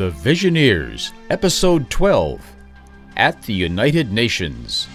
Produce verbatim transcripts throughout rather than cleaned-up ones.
The Visioneers, Episode twelve, At the United Nations.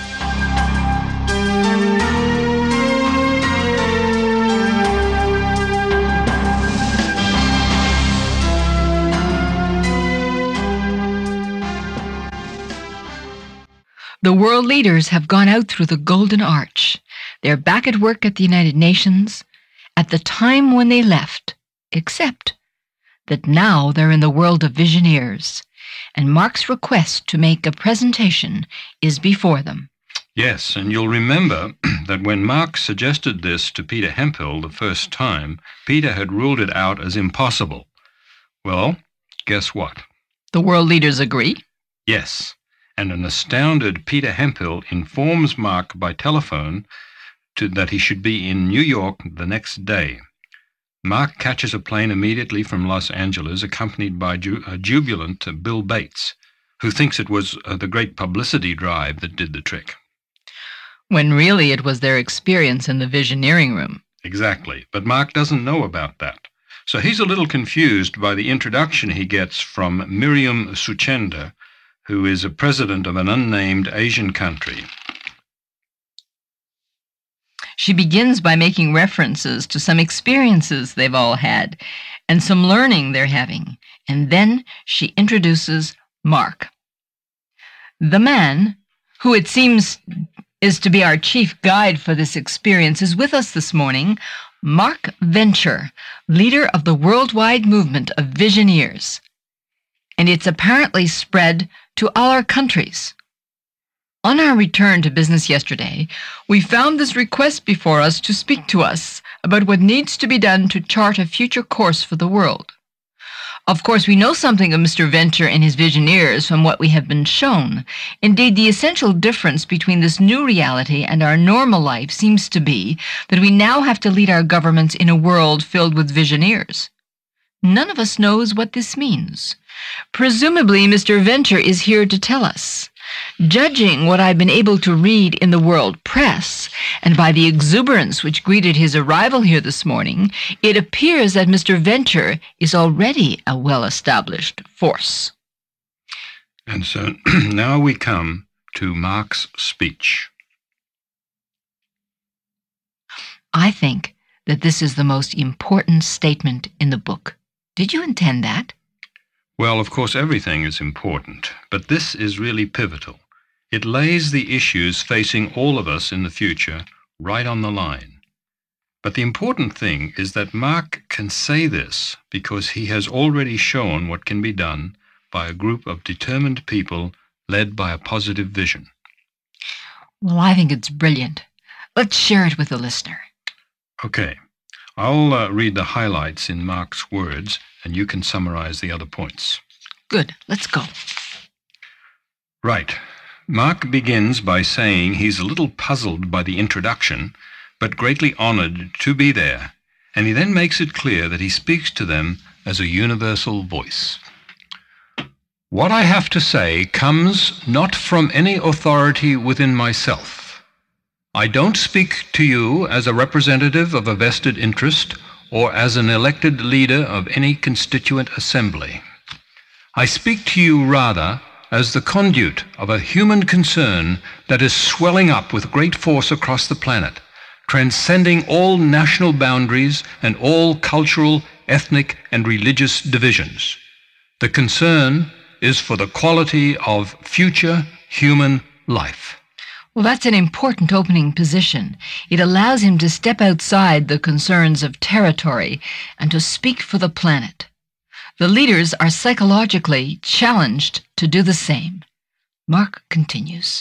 The world leaders have gone out through the Golden Arch. They're back at work at the United Nations at the time when they left, except that now they're in the world of Visioneers, and Mark's request to make a presentation is before them. Yes, and you'll remember that when Mark suggested this to Peter Hemphill the first time, Peter had ruled it out as impossible. Well, guess what? The world leaders agree? Yes, and an astounded Peter Hemphill informs Mark by telephone to, that he should be in New York the next day. Mark catches a plane immediately from Los Angeles, accompanied by ju- a jubilant Bill Bates, who thinks it was uh, the great publicity drive that did the trick. When really it was their experience in the Visioneering room. Exactly, but Mark doesn't know about that. So he's a little confused by the introduction he gets from Miriam Suchenda, who is a president of an unnamed Asian country. She begins by making references to some experiences they've all had and some learning they're having, and then she introduces Mark. The man, who it seems is to be our chief guide for this experience, is with us this morning, Mark Venture, leader of the worldwide movement of Visioneers. And it's apparently spread to all our countries. On our return to business yesterday, we found this request before us to speak to us about what needs to be done to chart a future course for the world. Of course, we know something of Mister Venture and his Visioneers from what we have been shown. Indeed, the essential difference between this new reality and our normal life seems to be that we now have to lead our governments in a world filled with Visioneers. None of us knows what this means. Presumably, Mister Venture is here to tell us. Judging what I've been able to read in the world press, and by the exuberance which greeted his arrival here this morning, it appears that Mister Venture is already a well-established force. And so now we come to Mark's speech. I think that this is the most important statement in the book. Did you intend that? Well, of course, everything is important, but this is really pivotal. It lays the issues facing all of us in the future right on the line. But the important thing is that Mark can say this because he has already shown what can be done by a group of determined people led by a positive vision. Well, I think it's brilliant. Let's share it with the listener. Okay. I'll uh, read the highlights in Mark's words, and you can summarize the other points. Good. Let's go. Right. Mark begins by saying he's a little puzzled by the introduction, but greatly honored to be there, and he then makes it clear that he speaks to them as a universal voice. What I have to say comes not from any authority within myself. I don't speak to you as a representative of a vested interest or as an elected leader of any constituent assembly. I speak to you rather as the conduit of a human concern that is swelling up with great force across the planet, transcending all national boundaries and all cultural, ethnic, and religious divisions. The concern is for the quality of future human life. Well, that's an important opening position. It allows him to step outside the concerns of territory and to speak for the planet. The leaders are psychologically challenged to do the same. Mark continues.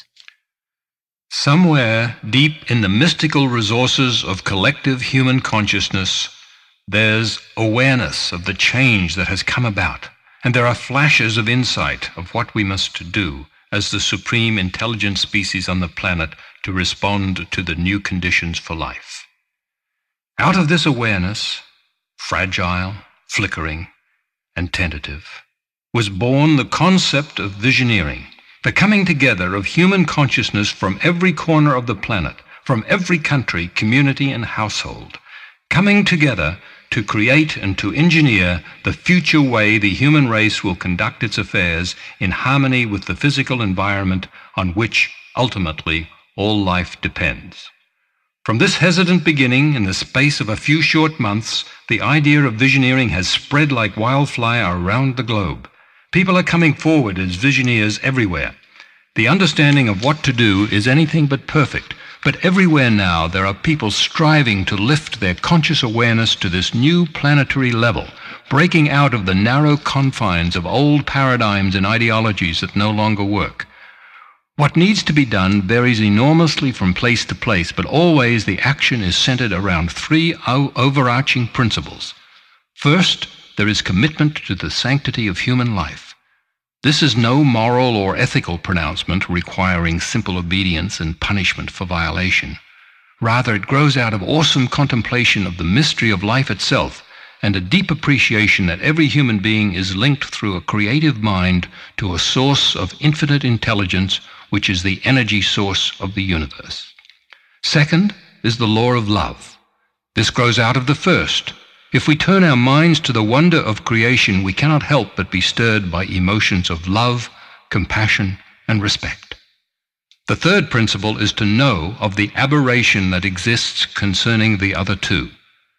Somewhere deep in the mystical resources of collective human consciousness, there's awareness of the change that has come about, and there are flashes of insight of what we must do as the supreme intelligent species on the planet to respond to the new conditions for life. Out of this awareness, fragile, flickering, and tentative, was born the concept of visioneering, the coming together of human consciousness from every corner of the planet, from every country, community, and household, coming together to create and to engineer the future way the human race will conduct its affairs in harmony with the physical environment on which, ultimately, all life depends. From this hesitant beginning, in the space of a few short months, the idea of visioneering has spread like wildfire around the globe. People are coming forward as visioneers everywhere. The understanding of what to do is anything but perfect, but everywhere now there are people striving to lift their conscious awareness to this new planetary level, breaking out of the narrow confines of old paradigms and ideologies that no longer work. What needs to be done varies enormously from place to place, but always the action is centered around three o- overarching principles. First, there is commitment to the sanctity of human life. This is no moral or ethical pronouncement requiring simple obedience and punishment for violation. Rather, it grows out of awesome contemplation of the mystery of life itself and a deep appreciation that every human being is linked through a creative mind to a source of infinite intelligence, which is the energy source of the universe. Second is the law of love. This grows out of the first. If we turn our minds to the wonder of creation, we cannot help but be stirred by emotions of love, compassion, and respect. The third principle is to know of the aberration that exists concerning the other two.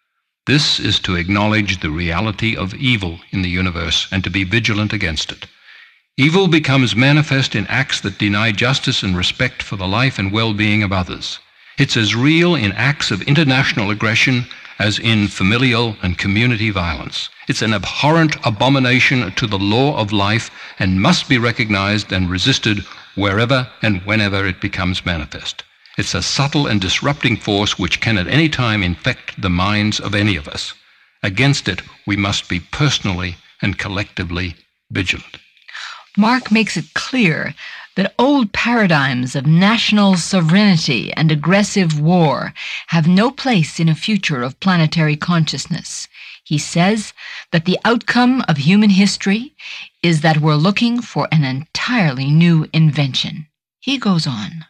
This is to acknowledge the reality of evil in the universe and to be vigilant against it. Evil becomes manifest in acts that deny justice and respect for the life and well-being of others. It's as real in acts of international aggression as in familial and community violence. It's an abhorrent abomination to the law of life and must be recognized and resisted wherever and whenever it becomes manifest. It's a subtle and disrupting force which can at any time infect the minds of any of us. Against it, we must be personally and collectively vigilant. Mark makes it clear that old paradigms of national sovereignty and aggressive war have no place in a future of planetary consciousness. He says that the outcome of human history is that we're looking for an entirely new invention. He goes on.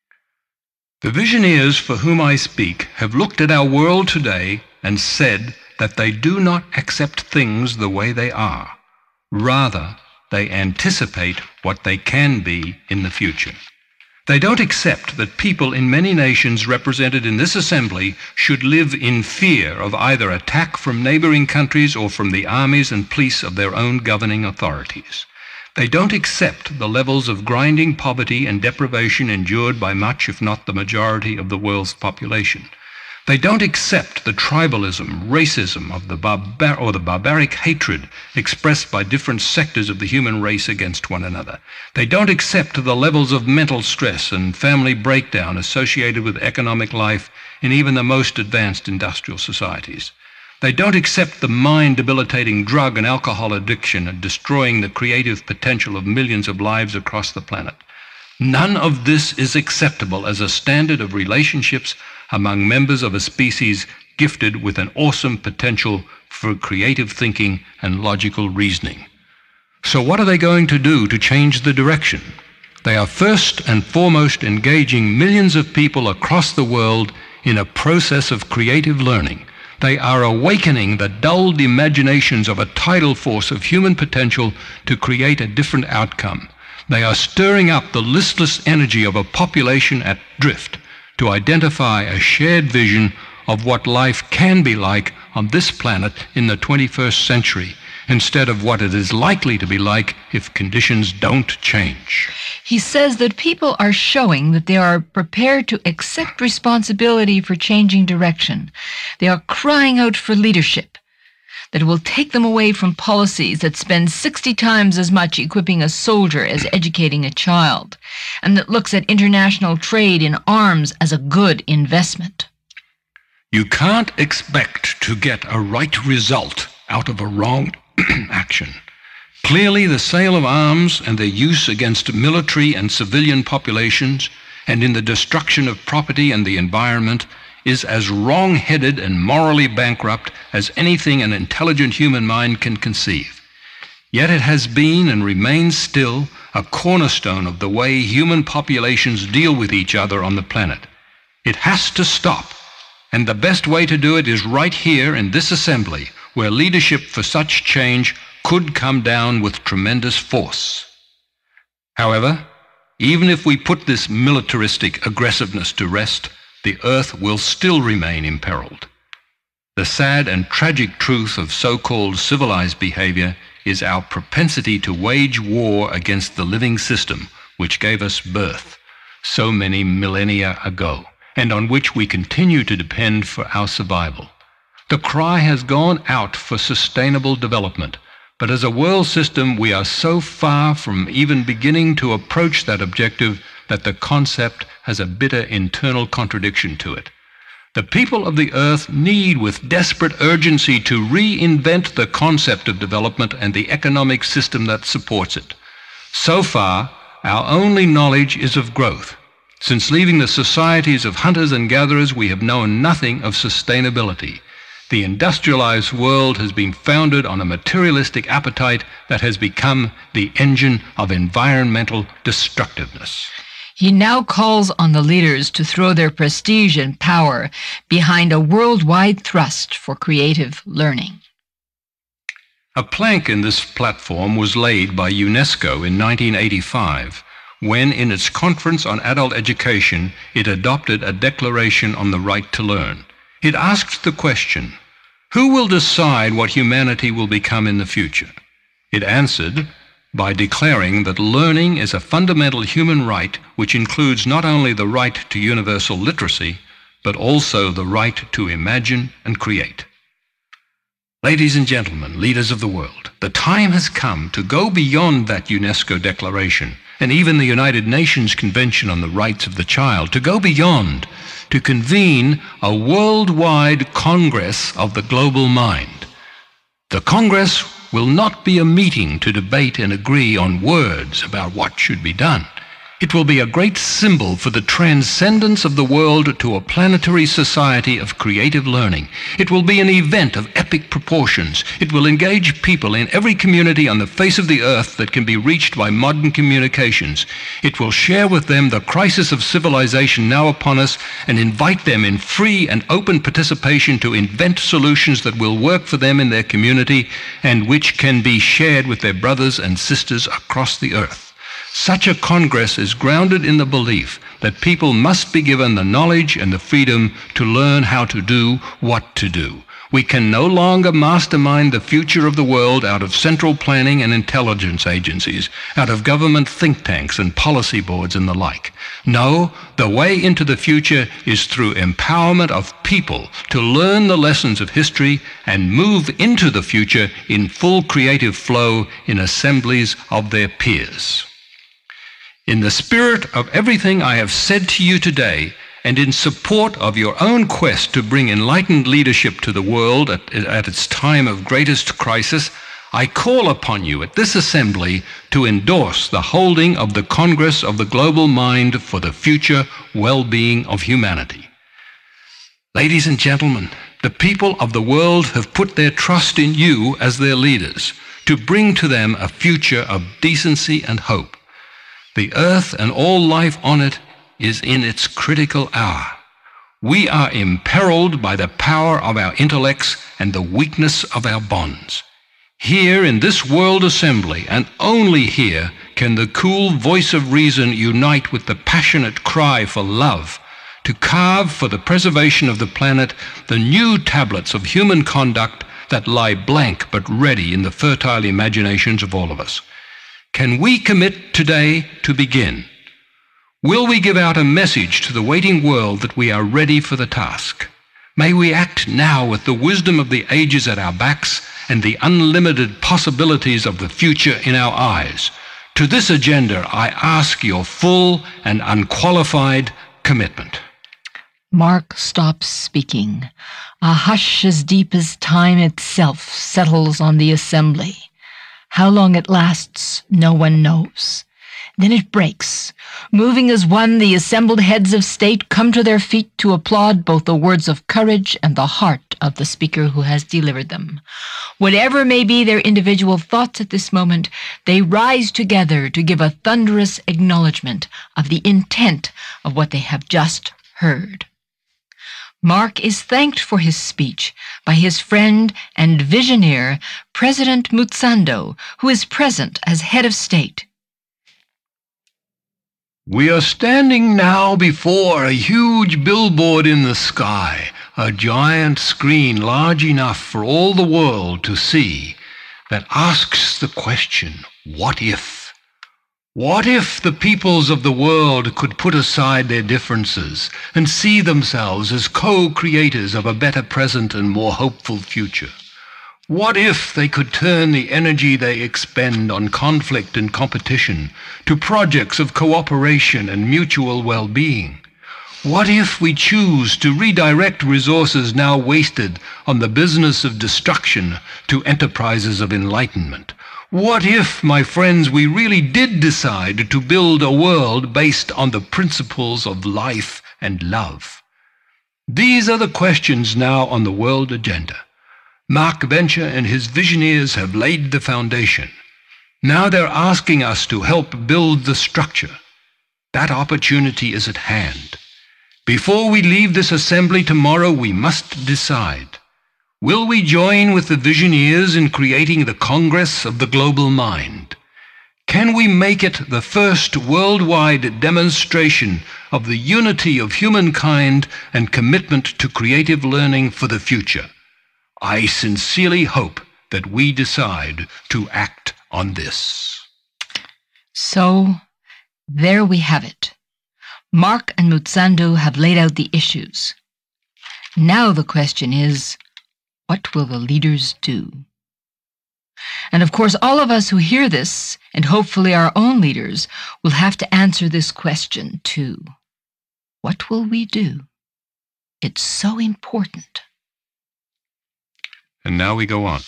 The visioneers for whom I speak have looked at our world today and said that they do not accept things the way they are. Rather, they anticipate what they can be in the future. They don't accept that people in many nations represented in this assembly should live in fear of either attack from neighboring countries or from the armies and police of their own governing authorities. They don't accept the levels of grinding poverty and deprivation endured by much, if not the majority, of the world's population. They don't accept the tribalism, racism of the barbar- or the barbaric hatred expressed by different sectors of the human race against one another. They don't accept the levels of mental stress and family breakdown associated with economic life in even the most advanced industrial societies. They don't accept the mind-debilitating drug and alcohol addiction and destroying the creative potential of millions of lives across the planet. None of this is acceptable as a standard of relationships among members of a species gifted with an awesome potential for creative thinking and logical reasoning. So what are they going to do to change the direction? They are first and foremost engaging millions of people across the world in a process of creative learning. They are awakening the dulled imaginations of a tidal force of human potential to create a different outcome. They are stirring up the listless energy of a population at drift to identify a shared vision of what life can be like on this planet in the twenty-first century, instead of what it is likely to be like if conditions don't change. He says that people are showing that they are prepared to accept responsibility for changing direction. They are crying out for leadership that will take them away from policies that spend sixty times as much equipping a soldier as educating a child, and that looks at international trade in arms as a good investment. You can't expect to get a right result out of a wrong action. Clearly, the sale of arms and their use against military and civilian populations and in the destruction of property and the environment is as wrong-headed and morally bankrupt as anything an intelligent human mind can conceive. Yet it has been and remains still a cornerstone of the way human populations deal with each other on the planet. It has to stop, And the best way to do it is right here in this assembly, where leadership for such change could come down with tremendous force. However, even if we put this militaristic aggressiveness to rest, the earth will still remain imperiled. The sad and tragic truth of so-called civilized behavior is our propensity to wage war against the living system which gave us birth so many millennia ago, and on which we continue to depend for our survival. The cry has gone out for sustainable development, but as a world system we are so far from even beginning to approach that objective that the concept has a bitter internal contradiction to it. The people of the earth need with desperate urgency to reinvent the concept of development and the economic system that supports it. So far, our only knowledge is of growth. Since leaving the societies of hunters and gatherers, we have known nothing of sustainability. The industrialized world has been founded on a materialistic appetite that has become the engine of environmental destructiveness. He now calls on the leaders to throw their prestige and power behind a worldwide thrust for creative learning. A plank in this platform was laid by UNESCO in nineteen eighty-five, when in its Conference on Adult Education it adopted a declaration on the right to learn. It asked the question, who will decide what humanity will become in the future? It answered by declaring that learning is a fundamental human right which includes not only the right to universal literacy, but also the right to imagine and create. Ladies and gentlemen, leaders of the world, the time has come to go beyond that UNESCO declaration and even the United Nations Convention on the Rights of the Child, to go beyond, to convene a worldwide Congress of the global mind. The Congress will not be a meeting to debate and agree on words about what should be done. It will be a great symbol for the transcendence of the world to a planetary society of creative learning. It will be an event of epic proportions. It will engage people in every community on the face of the earth that can be reached by modern communications. It will share with them the crisis of civilization now upon us and invite them in free and open participation to invent solutions that will work for them in their community and which can be shared with their brothers and sisters across the earth. Such a Congress is grounded in the belief that people must be given the knowledge and the freedom to learn how to do what to do. We can no longer mastermind the future of the world out of central planning and intelligence agencies, out of government think tanks and policy boards and the like. No, the way into the future is through empowerment of people to learn the lessons of history and move into the future in full creative flow in assemblies of their peers. In the spirit of everything I have said to you today, and in support of your own quest to bring enlightened leadership to the world at, at its time of greatest crisis, I call upon you at this assembly to endorse the holding of the Congress of the Global Mind for the future well-being of humanity. Ladies and gentlemen, the people of the world have put their trust in you as their leaders to bring to them a future of decency and hope. The earth and all life on it is in its critical hour. We are imperiled by the power of our intellects and the weakness of our bonds. Here in this world assembly, and only here, can the cool voice of reason unite with the passionate cry for love, to carve for the preservation of the planet the new tablets of human conduct that lie blank but ready in the fertile imaginations of all of us. Can we commit today to begin? Will we give out a message to the waiting world that we are ready for the task? May we act now with the wisdom of the ages at our backs and the unlimited possibilities of the future in our eyes. To this agenda, I ask your full and unqualified commitment. Mark stops speaking. A hush as deep as time itself settles on the assembly. How long it lasts, no one knows. Then it breaks. Moving as one, the assembled heads of state come to their feet to applaud both the words of courage and the heart of the speaker who has delivered them. Whatever may be their individual thoughts at this moment, they rise together to give a thunderous acknowledgement of the intent of what they have just heard. Mark is thanked for his speech by his friend and visioneer, President Mutsando, who is present as head of state. We are standing now before a huge billboard in the sky, a giant screen large enough for all the world to see, that asks the question, what if? What if the peoples of the world could put aside their differences and see themselves as co-creators of a better present and more hopeful future? What if they could turn the energy they expend on conflict and competition to projects of cooperation and mutual well-being? What if we choose to redirect resources now wasted on the business of destruction to enterprises of enlightenment? What if, my friends, we really did decide to build a world based on the principles of life and love? These are the questions now on the world agenda. Mark Venture and his visionaries have laid the foundation. Now they're asking us to help build the structure. That opportunity is at hand. Before we leave this assembly tomorrow, we must decide. Will we join with the visionaries in creating the Congress of the Global Mind? Can we make it the first worldwide demonstration of the unity of humankind and commitment to creative learning for the future? I sincerely hope that we decide to act on this. So, there we have it. Mark and Mutsando have laid out the issues. Now the question is, what will the leaders do? And of course, all of us who hear this, and hopefully our own leaders, will have to answer this question too. What will we do? It's so important. And now we go on.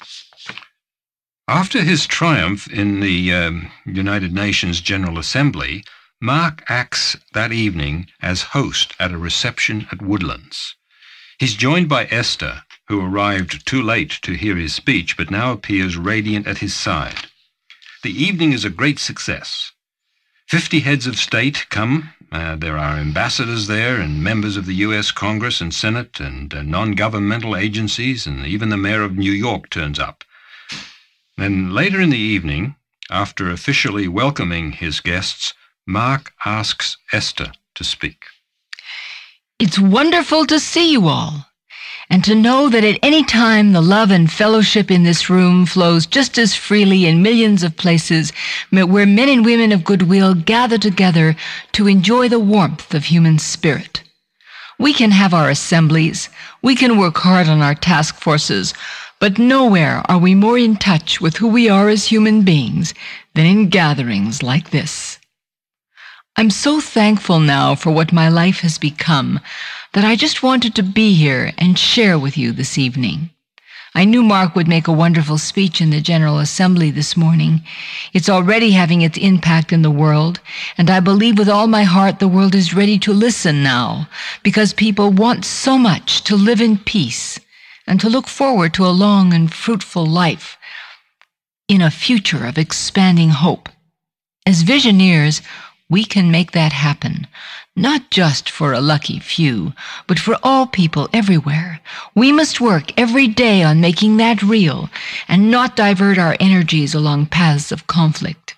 After his triumph in the um, United Nations General Assembly, Mark acts that evening as host at a reception at Woodlands. He's joined by Esther, who arrived too late to hear his speech, but now appears radiant at his side. The evening is a great success. Fifty heads of state come. Uh, there are ambassadors there and members of the U S Congress and Senate and uh, non-governmental agencies, and even the mayor of New York turns up. Then later in the evening, after officially welcoming his guests, Mark asks Esther to speak. It's wonderful to see you all, and to know that at any time the love and fellowship in this room flows just as freely in millions of places where men and women of goodwill gather together to enjoy the warmth of human spirit. We can have our assemblies, we can work hard on our task forces, but nowhere are we more in touch with who we are as human beings than in gatherings like this. I'm so thankful now for what my life has become that I just wanted to be here and share with you this evening. I knew Mark would make a wonderful speech in the General Assembly this morning. It's already having its impact in the world, and I believe with all my heart the world is ready to listen now, because people want so much to live in peace and to look forward to a long and fruitful life in a future of expanding hope. As visioneers, we can make that happen, not just for a lucky few, but for all people everywhere. We must work every day on making that real and not divert our energies along paths of conflict.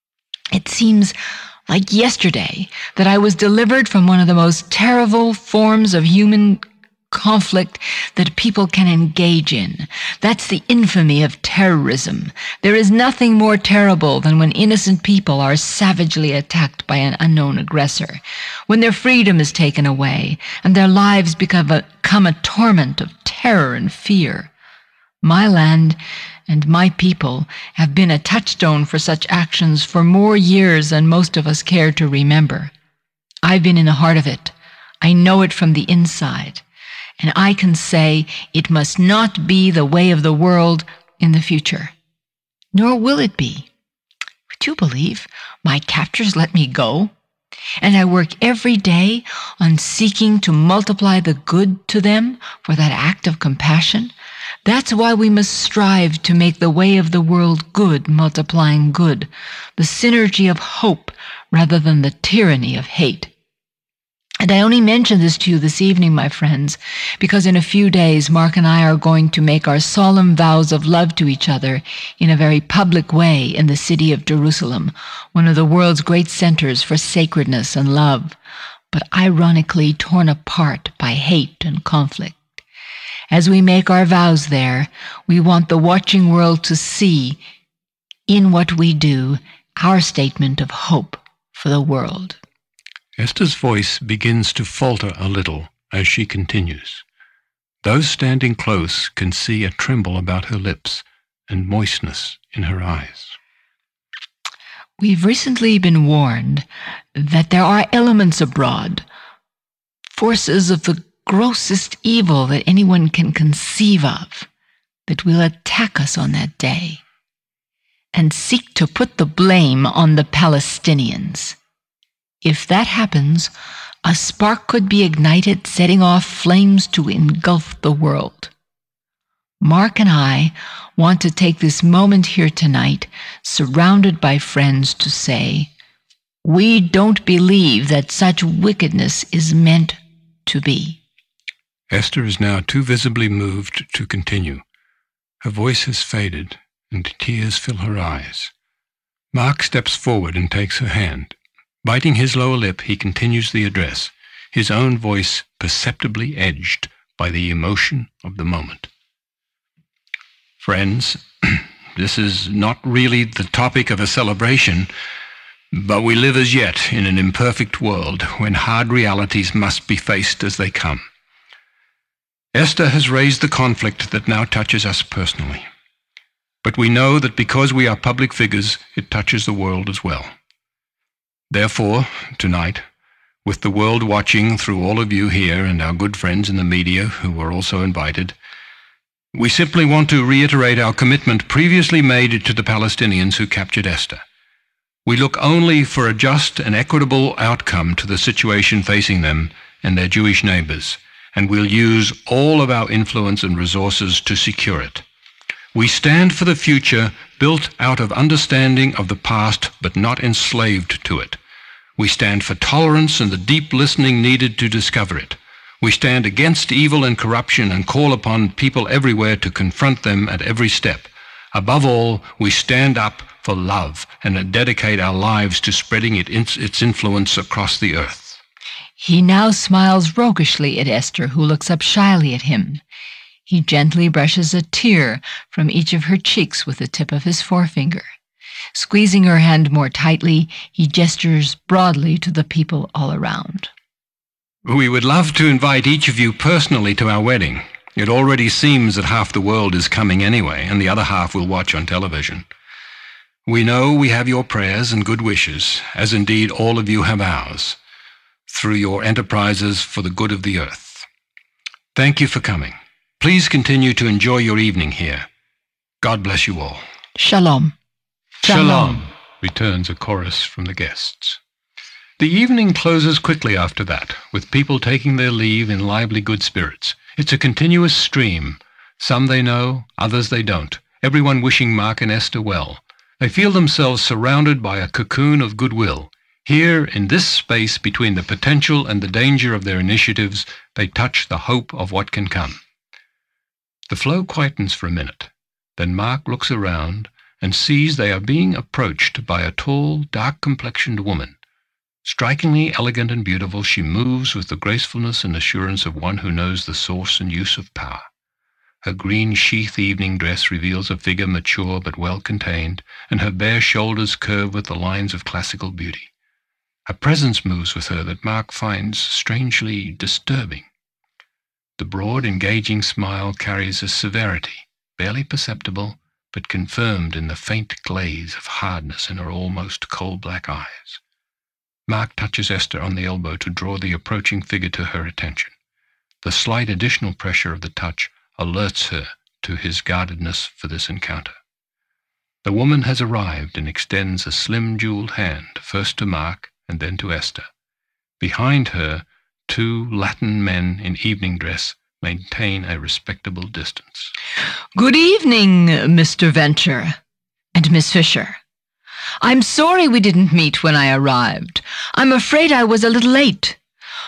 It seems like yesterday that I was delivered from one of the most terrible forms of human conflict that people can engage in. That's the infamy of terrorism. There is nothing more terrible than when innocent people are savagely attacked by an unknown aggressor, when their freedom is taken away and their lives become a, become a torment of terror and fear. My land and my people have been a touchstone for such actions for more years than most of us care to remember. I've been in the heart of it. I know it from the inside. And I can say it must not be the way of the world in the future. Nor will it be. Would you believe my captors let me go? And I work every day on seeking to multiply the good to them for that act of compassion. That's why we must strive to make the way of the world good, multiplying good, the synergy of hope rather than the tyranny of hate. And I only mention this to you this evening, my friends, because in a few days, Mark and I are going to make our solemn vows of love to each other in a very public way in the city of Jerusalem, one of the world's great centers for sacredness and love, but ironically torn apart by hate and conflict. As we make our vows there, we want the watching world to see in what we do our statement of hope for the world. Esther's voice begins to falter a little as she continues. Those standing close can see a tremble about her lips and moistness in her eyes. We've recently been warned that there are elements abroad, forces of the grossest evil that anyone can conceive of, that will attack us on that day and seek to put the blame on the Palestinians. If that happens, a spark could be ignited, setting off flames to engulf the world. Mark and I want to take this moment here tonight, surrounded by friends, to say, we don't believe that such wickedness is meant to be. Esther is now too visibly moved to continue. Her voice has faded, and tears fill her eyes. Mark steps forward and takes her hand. Biting his lower lip, he continues the address, his own voice perceptibly edged by the emotion of the moment. Friends, this is not really the topic of a celebration, but we live as yet in an imperfect world when hard realities must be faced as they come. Esther has raised the conflict that now touches us personally. But we know that because we are public figures, it touches the world as well. Therefore, tonight, with the world watching through all of you here and our good friends in the media who are also invited, we simply want to reiterate our commitment previously made to the Palestinians who captured Esther. We look only for a just and equitable outcome to the situation facing them and their Jewish neighbors, and we'll use all of our influence and resources to secure it. We stand for the future built out of understanding of the past but not enslaved to it. We stand for tolerance and the deep listening needed to discover it. We stand against evil and corruption and call upon people everywhere to confront them at every step. Above all, we stand up for love and dedicate our lives to spreading it in, its influence across the earth. He now smiles roguishly at Esther, who looks up shyly at him. He gently brushes a tear from each of her cheeks with the tip of his forefinger. Squeezing her hand more tightly, he gestures broadly to the people all around. We would love to invite each of you personally to our wedding. It already seems that half the world is coming anyway, and the other half will watch on television. We know we have your prayers and good wishes, as indeed all of you have ours, through your enterprises for the good of the earth. Thank you for coming. Please continue to enjoy your evening here. God bless you all. Shalom. Shalom, returns a chorus from the guests. The evening closes quickly after that, with people taking their leave in lively good spirits. It's a continuous stream. Some they know, others they don't, everyone wishing Mark and Esther well. They feel themselves surrounded by a cocoon of goodwill. Here, in this space between the potential and the danger of their initiatives, they touch the hope of what can come. The flow quietens for a minute. Then Mark looks around and sees they are being approached by a tall, dark-complexioned woman. Strikingly elegant and beautiful, she moves with the gracefulness and assurance of one who knows the source and use of power. Her green sheath evening dress reveals a figure mature but well-contained, and her bare shoulders curve with the lines of classical beauty. A presence moves with her that Mark finds strangely disturbing. The broad, engaging smile carries a severity, barely perceptible, but confirmed in the faint glaze of hardness in her almost coal-black eyes. Mark touches Esther on the elbow to draw the approaching figure to her attention. The slight additional pressure of the touch alerts her to his guardedness for this encounter. The woman has arrived and extends a slim jeweled hand, first to Mark and then to Esther. Behind her, two Latin men in evening dress maintain a respectable distance. Good evening, Mister Venture and Miss Fisher. I'm sorry we didn't meet when I arrived. I'm afraid I was a little late.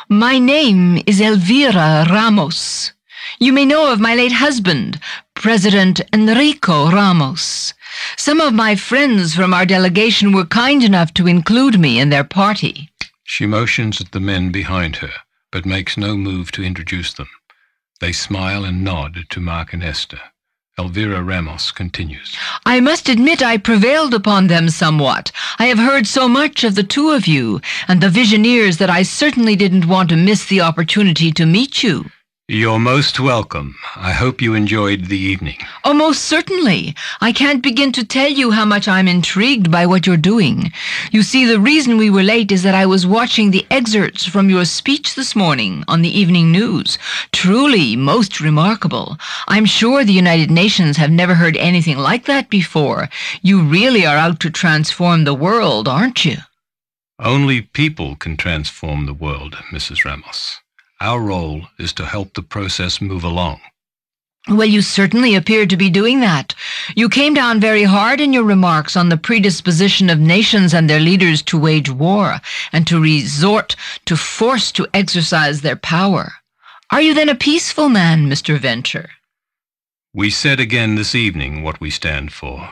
My name is Elvira Ramos. You may know of my late husband, President Enrico Ramos. Some of my friends from our delegation were kind enough to include me in their party. She motions at the men behind her, but makes no move to introduce them. They smile and nod to Mark and Esther. Elvira Ramos continues. I must admit I prevailed upon them somewhat. I have heard so much of the two of you and the Visioneers that I certainly didn't want to miss the opportunity to meet you. You're most welcome. I hope you enjoyed the evening. Oh, most certainly. I can't begin to tell you how much I'm intrigued by what you're doing. You see, the reason we were late is that I was watching the excerpts from your speech this morning on the evening news. Truly most remarkable. I'm sure the United Nations have never heard anything like that before. You really are out to transform the world, aren't you? Only people can transform the world, Missus Ramos. Our role is to help the process move along. Well, you certainly appear to be doing that. You came down very hard in your remarks on the predisposition of nations and their leaders to wage war and to resort to force to exercise their power. Are you then a peaceful man, Mister Venture? We said again this evening what we stand for.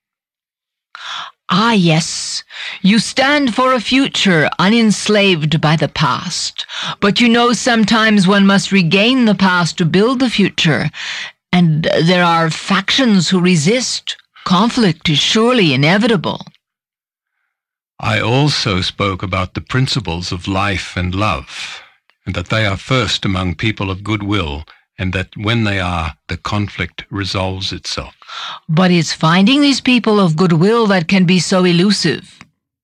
Ah, yes. You stand for a future unenslaved by the past. But you know sometimes one must regain the past to build the future. And there are factions who resist. Conflict is surely inevitable. I also spoke about the principles of life and love, and that they are first among people of goodwill, and that when they are, the conflict resolves itself. But it's finding these people of goodwill that can be so elusive.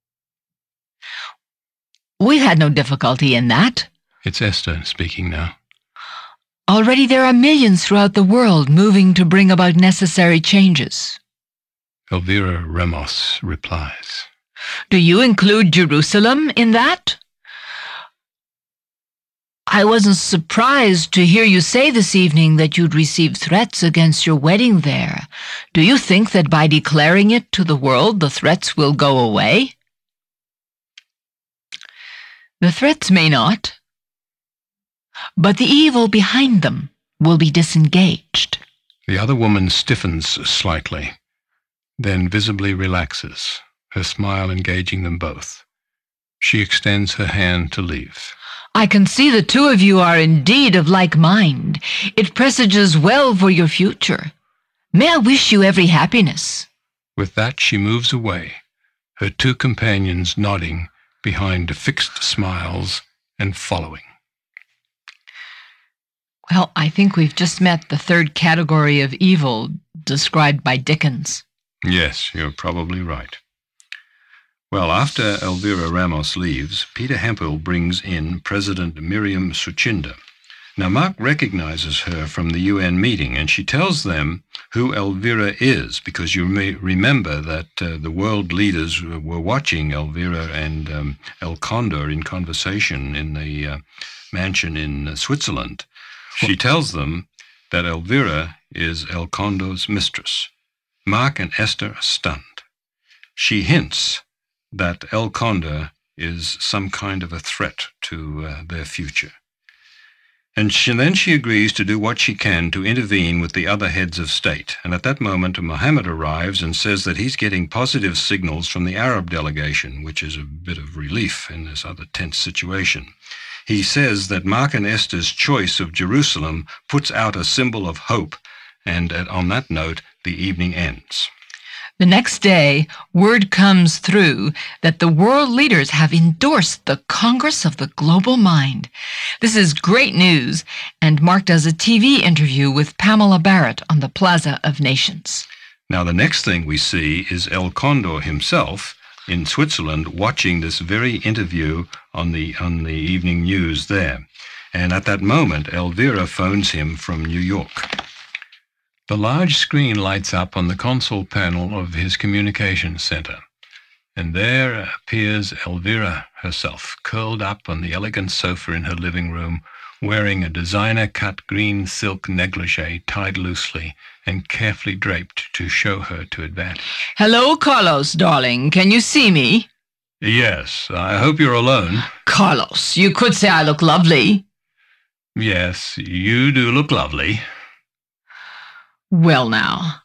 We've had no difficulty in that. It's Esther speaking now. Already there are millions throughout the world moving to bring about necessary changes. Elvira Ramos replies. Do you include Jerusalem in that? I wasn't surprised to hear you say this evening that you'd received threats against your wedding there. Do you think that by declaring it to the world, the threats will go away? The threats may not, but the evil behind them will be disengaged. The other woman stiffens slightly, then visibly relaxes, her smile engaging them both. She extends her hand to leave. I can see the two of you are indeed of like mind. It presages well for your future. May I wish you every happiness. With that, she moves away, her two companions nodding behind fixed smiles and following. Well, I think we've just met the third category of evil described by Dickens. Yes, you're probably right. Well, after Elvira Ramos leaves, Peter Hemphill brings in President Miriam Suchinda. Now, Mark recognizes her from the U N meeting, and she tells them who Elvira is, because you may remember that uh, the world leaders were watching Elvira and um, El Condor in conversation in the uh, mansion in uh, Switzerland. She tells them that Elvira is El Condor's mistress. Mark and Esther are stunned. She hints that El Condor is some kind of a threat to uh, their future. And she, then she agrees to do what she can to intervene with the other heads of state. And at that moment, Mohammed arrives and says that he's getting positive signals from the Arab delegation, which is a bit of relief in this other tense situation. He says that Mark and Esther's choice of Jerusalem puts out a symbol of hope, and uh, on that note, the evening ends. The next day, word comes through that the world leaders have endorsed the Congress of the Global Mind. This is great news, and Mark does a T V interview with Pamela Barrett on the Plaza of Nations. Now, the next thing we see is El Condor himself in Switzerland watching this very interview on the, on the evening news there. And at that moment, Elvira phones him from New York. The large screen lights up on the console panel of his communications center, and there appears Elvira herself, curled up on the elegant sofa in her living room, wearing a designer-cut green silk negligee tied loosely and carefully draped to show her to advantage. Hello, Carlos, darling. Can you see me? Yes, I hope you're alone. Carlos, you could say I look lovely. Yes, you do look lovely. Well now,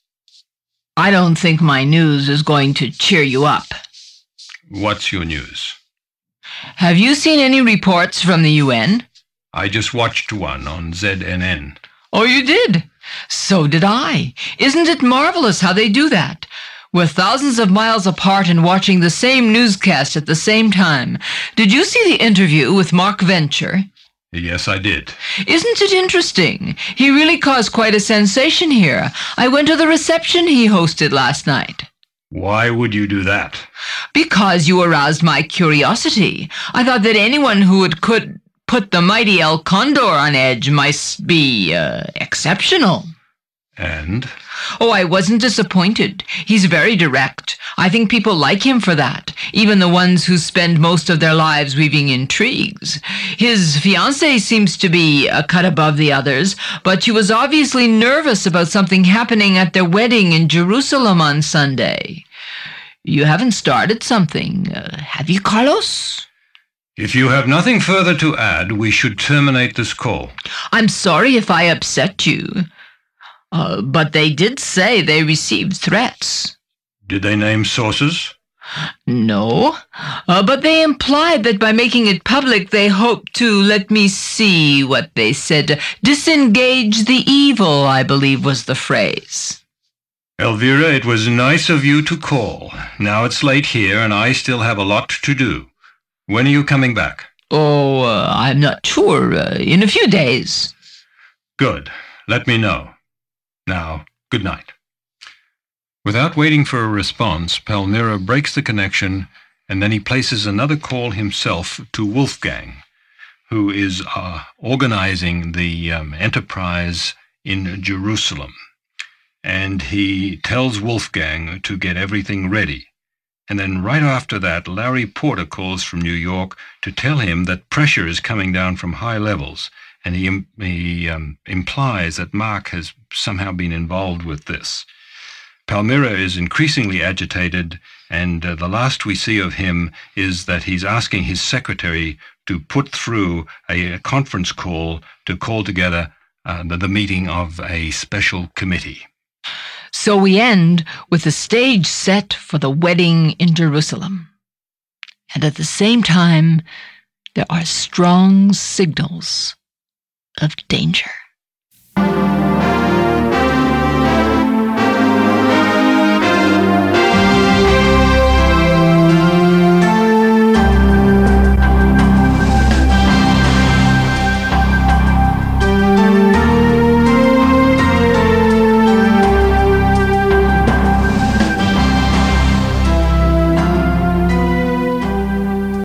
I don't think my news is going to cheer you up. What's your news? Have you seen any reports from the U N? I just watched one on Z N N. Oh, you did? So did I. Isn't it marvelous how they do that? We're thousands of miles apart and watching the same newscast at the same time. Did you see the interview with Mark Venture? Yes, I did. Isn't it interesting? He really caused quite a sensation here. I went to the reception he hosted last night. Why would you do that? Because you aroused my curiosity. I thought that anyone who would could put the mighty El Condor on edge must be uh, exceptional. And? Oh, I wasn't disappointed. He's very direct. I think people like him for that, even the ones who spend most of their lives weaving intrigues. His fiancée seems to be a cut above the others, but she was obviously nervous about something happening at their wedding in Jerusalem on Sunday. You haven't started something, uh, have you, Carlos? If you have nothing further to add, we should terminate this call. I'm sorry if I upset you. Uh, but they did say they received threats. Did they name sources? No, uh, but they implied that by making it public they hoped to, let me see what they said, disengage the evil, I believe was the phrase. Elvira, it was nice of you to call. Now it's late here and I still have a lot to do. When are you coming back? Oh, uh, I'm not sure. Uh, in a few days. Good. Let me know. Now, good night. Without waiting for a response, Palmyra breaks the connection, and then he places another call himself to Wolfgang, who is uh, organizing the um, enterprise in Jerusalem. And he tells Wolfgang to get everything ready. And then right after that, Larry Porter calls from New York to tell him that pressure is coming down from high levels, and he, he um, implies that Mark has somehow been involved with this. Palmyra is increasingly agitated, and uh, the last we see of him is that he's asking his secretary to put through a, a conference call to call together uh, the, the meeting of a special committee. So we end with the stage set for the wedding in Jerusalem. And at the same time, there are strong signals of danger.